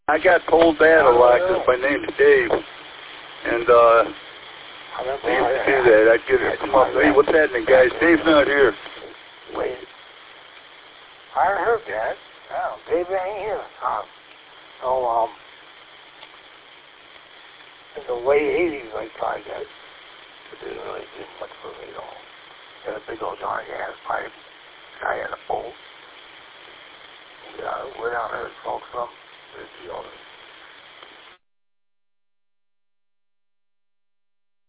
I got told that a lot because my name's Dave, and I used to do that. I'd get her come up. Hey, what's happening, guys? Dave's not here. Wait. I heard that. Oh, Dave ain't here. In the late 80s, I tried that. It didn't really do much for me at all. Had a big old giant gas pipe. I had a bolt. Went out there and smoked some.